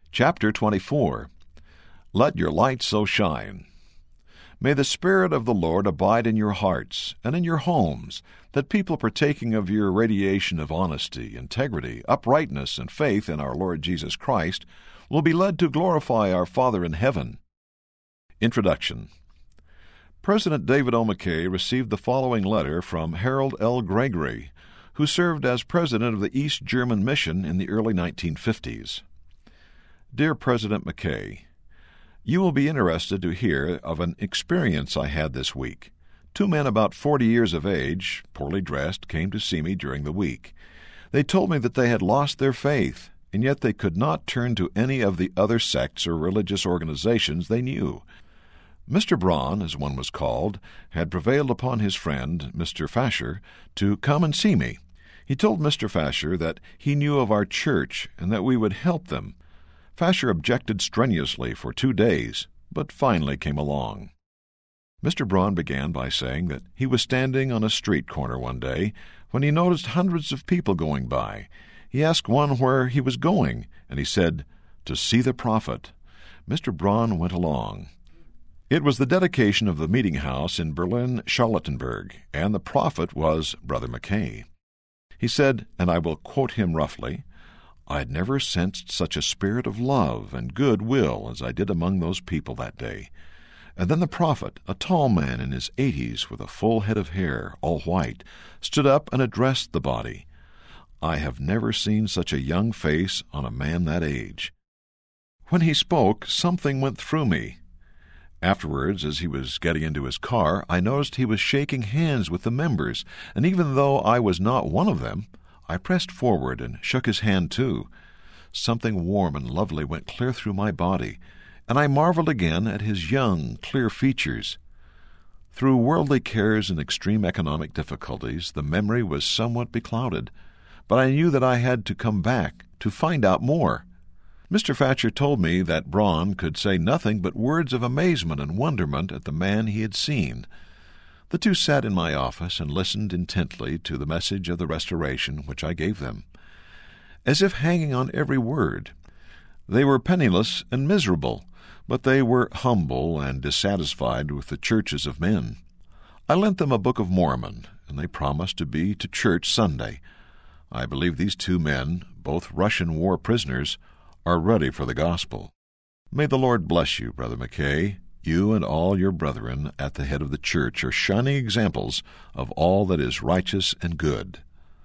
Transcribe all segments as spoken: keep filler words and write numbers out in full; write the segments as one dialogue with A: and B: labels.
A: Chapter twenty-four. Let your light so shine. May the Spirit of the Lord abide in your hearts and in your homes, that people partaking of your radiation of honesty, integrity, uprightness, and faith in our Lord Jesus Christ will be led to glorify our Father in heaven. Introduction. President David O. McKay received the following letter from Harold L. Gregory, who served as president of the East German Mission in the early nineteen fifties. Dear President McKay, you will be interested to hear of an experience I had this week. Two men about forty years of age, poorly dressed, came to see me during the week. They told me that they had lost their faith, and yet they could not turn to any of the other sects or religious organizations they knew. Mister Braun, as one was called, had prevailed upon his friend, Mister Fasher, to come and see me. He told Mister Fasher that he knew of our church and that we would help them. Fasher objected strenuously for two days, but finally came along. Mister Braun began by saying that he was standing on a street corner one day when he noticed hundreds of people going by. He asked one where he was going, and he said, "To see the prophet." Mister Braun went along. It was the dedication of the meeting house in Berlin-Charlottenburg, and the prophet was Brother McKay. He said, and I will quote him roughly, "I had never sensed such a spirit of love and good will as I did among those people that day." And then the prophet, a tall man in his eighties with a full head of hair, all white, stood up and addressed the body. I have never seen such a young face on a man that age. When he spoke, something went through me. Afterwards, as he was getting into his car, I noticed he was shaking hands with the members, and even though I was not one of them, I pressed forward and shook his hand too. Something warm and lovely went clear through my body, and I marveled again at his young, clear features. Through worldly cares and extreme economic difficulties, the memory was somewhat beclouded, but I knew that I had to come back to find out more. Mister Fasher told me that Braun could say nothing but words of amazement and wonderment at the man he had seen. The two sat in my office and listened intently to the message of the restoration which I gave them, as if hanging on every word. They were penniless and miserable, but they were humble and dissatisfied with the churches of men. I lent them a Book of Mormon, and they promised to be to church Sunday. I believe these two men, both Russian war prisoners, are ready for the gospel. May the Lord bless you, Brother McKay. You and all your brethren at the head of the church are shining examples of all that is righteous and good.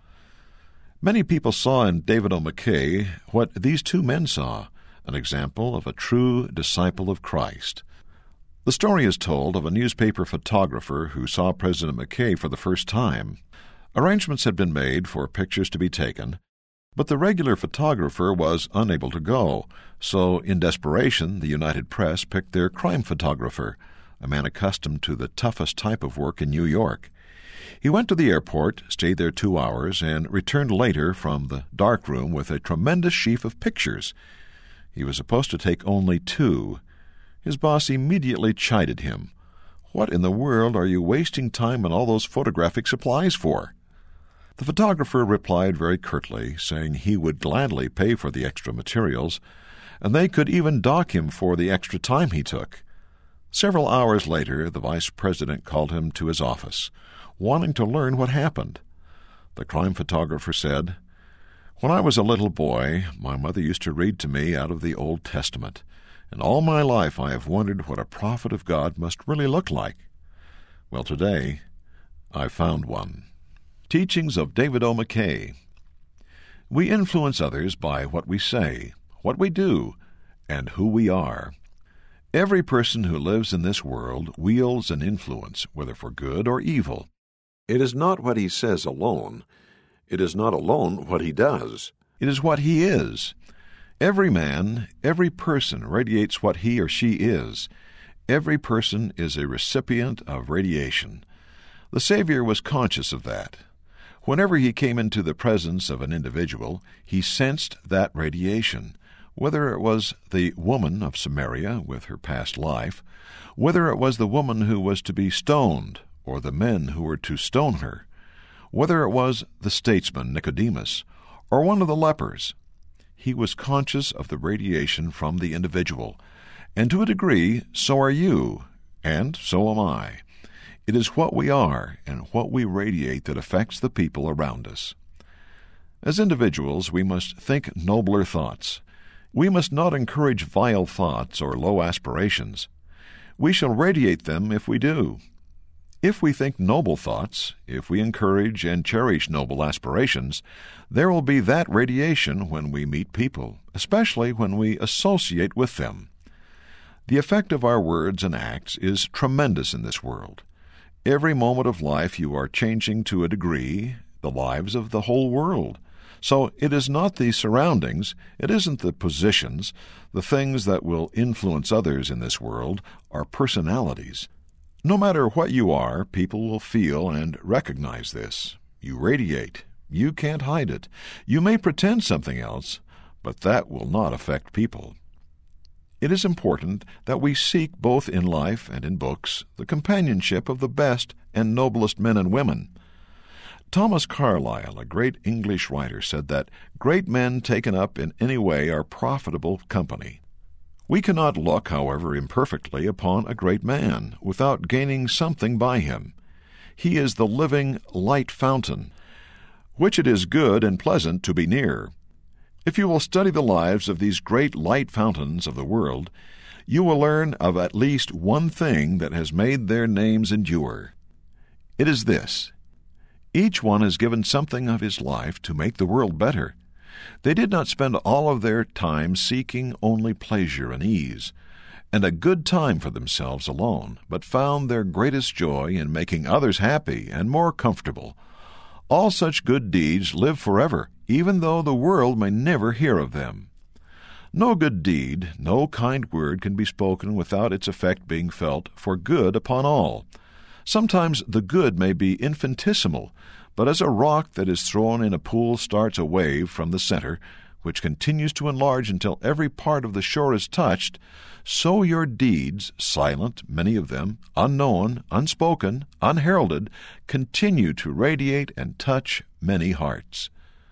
A: Many people saw in David O. McKay what these two men saw, an example of a true disciple of Christ. The story is told of a newspaper photographer who saw President McKay for the first time. Arrangements had been made for pictures to be taken, but the regular photographer was unable to go, so in desperation the United Press picked their crime photographer, a man accustomed to the toughest type of work in New York. He went to the airport, stayed there two hours, and returned later from the dark room with a tremendous sheaf of pictures. He was supposed to take only two. His boss immediately chided him. "What in the world are you wasting time on all those photographic supplies for?" The photographer replied very curtly, saying he would gladly pay for the extra materials, and they could even dock him for the extra time he took. Several hours later, the vice president called him to his office, wanting to learn what happened. The crime photographer said, "When I was a little boy, my mother used to read to me out of the Old Testament, and all my life I have wondered what a prophet of God must really look like. Well, today I found one." Teachings of David O. McKay. We influence others by what we say, what we do, and who we are. Every person who lives in this world wields an influence, whether for good or evil. It is not what he says alone. It is not alone what he does. It is what he is. Every man, every person radiates what he or she is. Every person is a recipient of radiation. The Savior was conscious of that. Whenever he came into the presence of an individual, he sensed that radiation, whether it was the woman of Samaria with her past life, whether it was the woman who was to be stoned, or the men who were to stone her, whether it was the statesman Nicodemus, or one of the lepers. he was conscious of the radiation from the individual, and to a degree, so are you, and so am I. It is what we are and what we radiate that affects the people around us. As individuals, we must think nobler thoughts. We must not encourage vile thoughts or low aspirations. We shall radiate them if we do. If we think noble thoughts, if we encourage and cherish noble aspirations, there will be that radiation when we meet people, especially when we associate with them. The effect of our words and acts is tremendous in this world. Every moment of life you are changing to a degree the lives of the whole world. So it is not the surroundings, it isn't the positions, the things that will influence others in this world are personalities. No matter what you are, people will feel and recognize this. You radiate. You can't hide it. You may pretend something else, but that will not affect people. It is important that we seek both in life and in books the companionship of the best and noblest men and women. Thomas Carlyle, a great English writer, said that great men taken up in any way are profitable company. We cannot look, however, imperfectly upon a great man without gaining something by him. He is the living light fountain, which it is good and pleasant to be near. If you will study the lives of these great light fountains of the world, you will learn of at least one thing that has made their names endure. It is this: each one has given something of his life to make the world better. They did not spend all of their time seeking only pleasure and ease, and a good time for themselves alone, but found their greatest joy in making others happy and more comfortable. All such good deeds live forever, even though the world may never hear of them. No good deed, no kind word can be spoken without its effect being felt for good upon all. Sometimes the good may be infinitesimal, but as a rock that is thrown in a pool starts a wave from the center, which continues to enlarge until every part of the shore is touched, so your deeds, silent, many of them, unknown, unspoken, unheralded, continue to radiate and touch many hearts.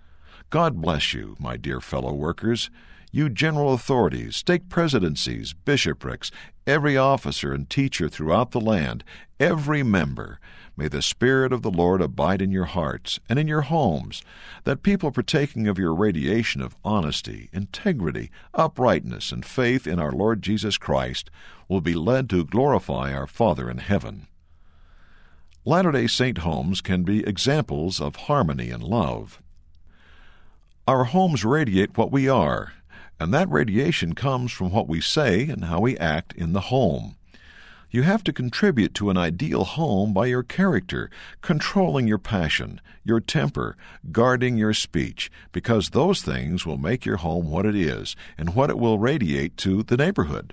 A: God bless you, my dear fellow workers, you general authorities, stake presidencies, bishoprics, every officer and teacher throughout the land, every member. May the Spirit of the Lord abide in your hearts and in your homes, that people partaking of your radiation of honesty, integrity, uprightness, and faith in our Lord Jesus Christ will be led to glorify our Father in heaven. Latter-day Saint homes can be examples of harmony and love. Our homes radiate what we are, and that radiation comes from what we say and how we act in the home. You have to contribute to an ideal home by your character, controlling your passion, your temper, guarding your speech, because those things will make your home what it is and what it will radiate to the neighborhood.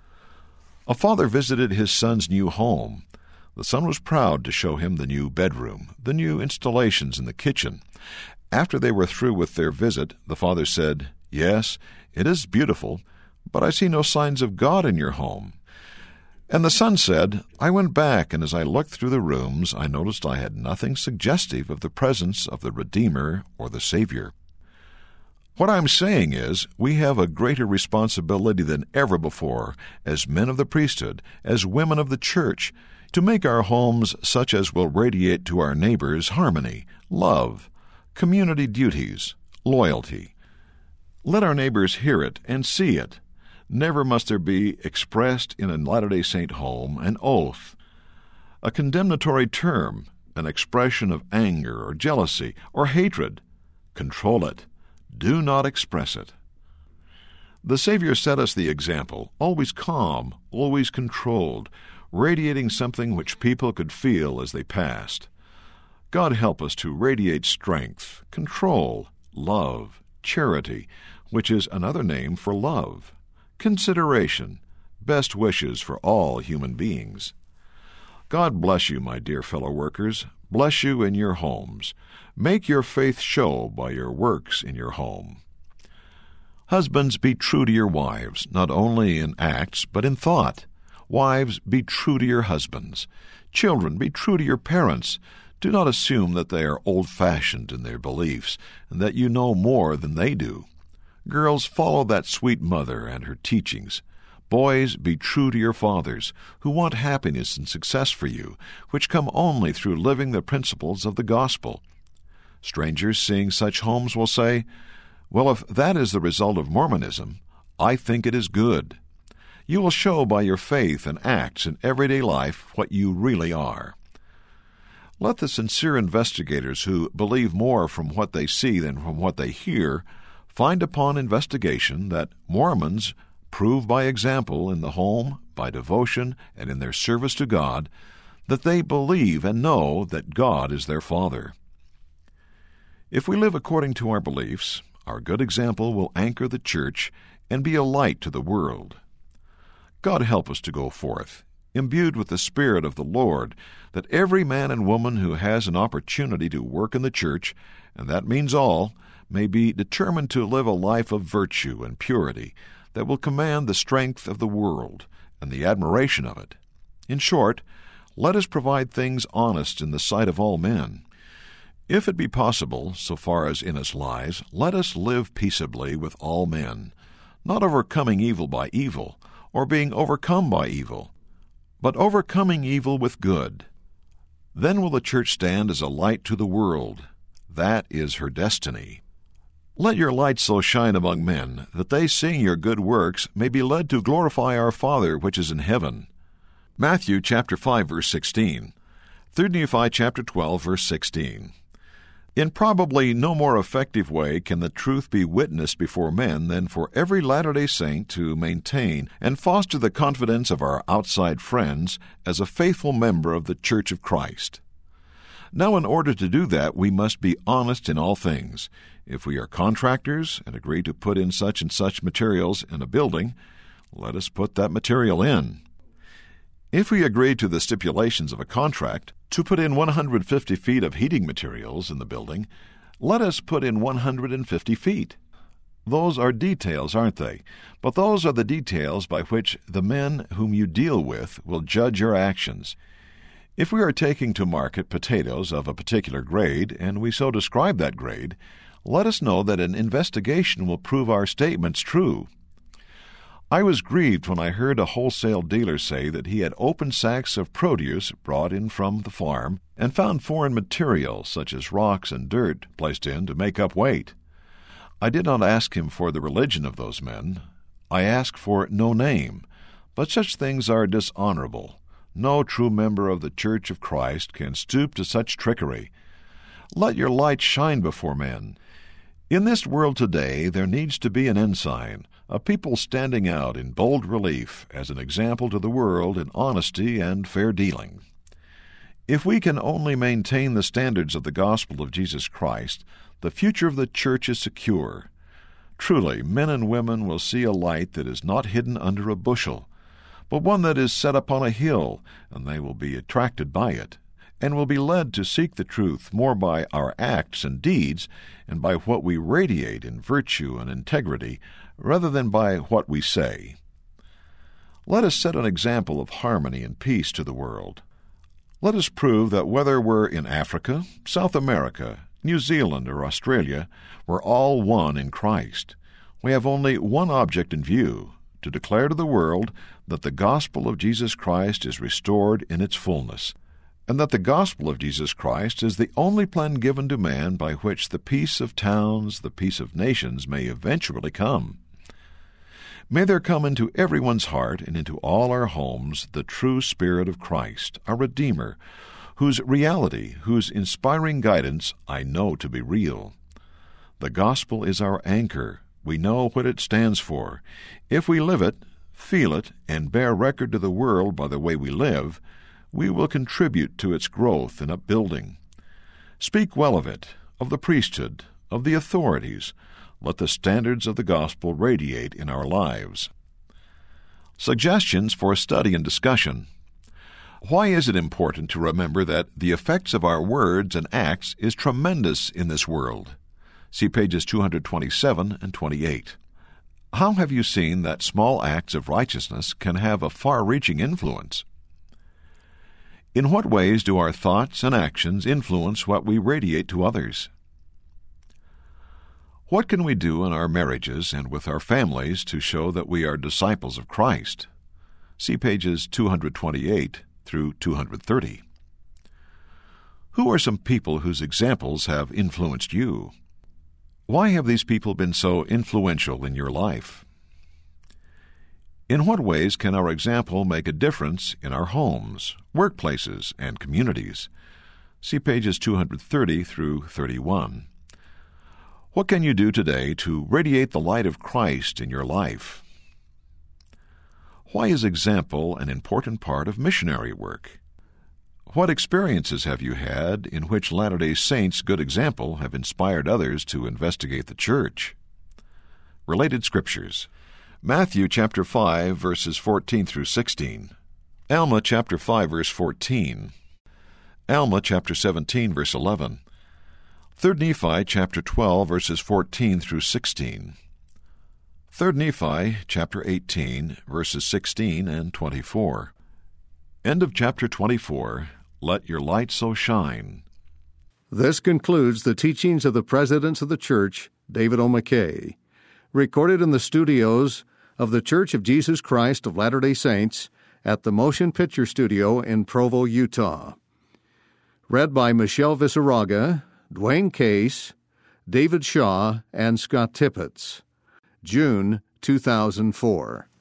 A: A father visited his son's new home. The son was proud to show him the new bedroom, the new installations in the kitchen. After they were through with their visit, the father said, "Yes, it is beautiful, but I see no signs of God in your home." And the son said, "I went back, and as I looked through the rooms, I noticed I had nothing suggestive of the presence of the Redeemer or the Savior." What I'm saying is, we have a greater responsibility than ever before, as men of the priesthood, as women of the church, to make our homes such as will radiate to our neighbors harmony, love, community duties, loyalty. Let our neighbors hear it and see it. Never must there be expressed in a Latter-day Saint home an oath, a condemnatory term, an expression of anger or jealousy or hatred. Control it. Do not express it. The Savior set us the example, always calm, always controlled, radiating something which people could feel as they passed. God help us to radiate strength, control, love, charity, which is another name for love, consideration, best wishes for all human beings. God bless you, my dear fellow workers. Bless you in your homes. Make your faith show by your works in your home. Husbands, be true to your wives, not only in acts, but in thought. Wives, be true to your husbands. Children, be true to your parents. Do not assume that they are old-fashioned in their beliefs, and that you know more than they do. Girls, follow that sweet mother and her teachings. Boys, be true to your fathers, who want happiness and success for you, which come only through living the principles of the gospel. Strangers seeing such homes will say, "Well, if that is the result of Mormonism, I think it is good." You will show by your faith and acts in everyday life what you really are. Let the sincere investigators who believe more from what they see than from what they hear find upon investigation that Mormons prove by example in the home, by devotion, and in their service to God, that they believe and know that God is their Father. If we live according to our beliefs, our good example will anchor the church and be a light to the world. God help us to go forth, imbued with the Spirit of the Lord, that every man and woman who has an opportunity to work in the church, and that means all, may be determined to live a life of virtue and purity that will command the strength of the world and the admiration of it. In short, let us provide things honest in the sight of all men. If it be possible, so far as in us lies, let us live peaceably with all men, not overcoming evil by evil, or being overcome by evil, but overcoming evil with good. Then will the church stand as a light to the world. That is her destiny. Let your light so shine among men, that they, seeing your good works, may be led to glorify our Father which is in heaven. Matthew chapter five, verse sixteen. Third Nephi chapter twelve, verse sixteen. In probably no more effective way can the truth be witnessed before men than for every Latter-day Saint to maintain and foster the confidence of our outside friends as a faithful member of the Church of Christ. Now, in order to do that, we must be honest in all things. If we are contractors and agree to put in such and such materials in a building, let us put that material in. If we agree to the stipulations of a contract to put in one hundred fifty feet of heating materials in the building, let us put in one hundred fifty feet. Those are details, aren't they? But those are the details by which the men whom you deal with will judge your actions. If we are taking to market potatoes of a particular grade, and we so describe that grade, let us know that an investigation will prove our statements true. I was grieved when I heard a wholesale dealer say that he had opened sacks of produce brought in from the farm and found foreign material, such as rocks and dirt, placed in to make up weight. I did not ask him for the religion of those men. I asked for no name, but such things are dishonorable. No true member of the Church of Christ can stoop to such trickery. Let your light shine before men. In this world today there needs to be an ensign, a people standing out in bold relief as an example to the world in honesty and fair dealing. If we can only maintain the standards of the gospel of Jesus Christ, the future of the church is secure. Truly, men and women will see a light that is not hidden under a bushel, but one that is set upon a hill, and they will be attracted by it, and will be led to seek the truth more by our acts and deeds and by what we radiate in virtue and integrity, rather than by what we say. Let us set an example of harmony and peace to the world. Let us prove that whether we're in Africa, South America, New Zealand, or Australia, we're all one in Christ. We have only one object in view, to declare to the world that the gospel of Jesus Christ is restored in its fullness, and that the gospel of Jesus Christ is the only plan given to man by which the peace of towns, the peace of nations may eventually come. May there come into everyone's heart and into all our homes the true Spirit of Christ, our Redeemer, whose reality, whose inspiring guidance I know to be real. The gospel is our anchor. We know what it stands for. If we live it, feel it, and bear record to the world by the way we live, we will contribute to its growth and upbuilding. Speak well of it, of the priesthood, of the authorities. Let the standards of the gospel radiate in our lives. Suggestions for study and discussion. Why is it important to remember that the effects of our words and acts is tremendous in this world? See pages two twenty-seven and twenty-eight. How have you seen that small acts of righteousness can have a far-reaching influence? In what ways do our thoughts and actions influence what we radiate to others? What can we do in our marriages and with our families to show that we are disciples of Christ? See pages two twenty-eight through two thirty. Who are some people whose examples have influenced you? Why have these people been so influential in your life? In what ways can our example make a difference in our homes, workplaces, and communities? See pages two thirty through thirty-one. What can you do today to radiate the light of Christ in your life? Why is example an important part of missionary work? What experiences have you had in which Latter-day Saints' good example have inspired others to investigate the church? Related scriptures. Matthew chapter five, verses fourteen through sixteen. Alma chapter five, verse fourteen. Alma chapter seventeen, verse eleven. Third Nephi chapter twelve, verses fourteen through sixteen. Third Nephi chapter eighteen, verses sixteen and twenty-four. End of chapter twenty-four. Let your light so shine.
B: This concludes the teachings of the Presidents of the Church, David O. McKay, recorded in the studios of the Church of Jesus Christ of Latter-day Saints at the Motion Picture Studio in Provo, Utah. Read by Michelle Visaraga, Dwayne Case, David Shaw, and Scott Tippett. June two thousand four.